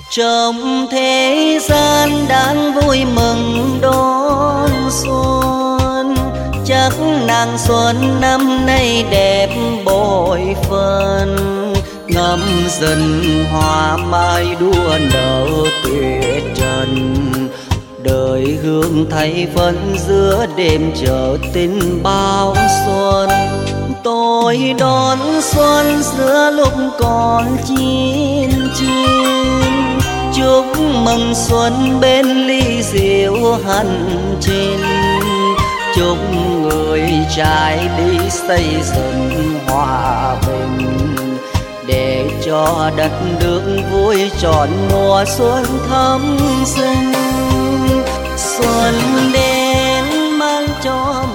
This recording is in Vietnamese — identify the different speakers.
Speaker 1: Trong thế gian đang vui mừng đón xuân, chắc nàng xuân năm nay đẹp bội phần. Ngắm dần hoa mai đua nở tuyệt trần, đời hương thay phấn giữa đêm chờ tin báo xuân. Tôi đón xuân giữa lúc còn chín chín, chúc mừng xuân bên ly rượu hân trên. Chúc người trai đi xây dựng hòa bình, để cho đất nước vui trọn mùa xuân thắm sinh. Xuân đến mang cho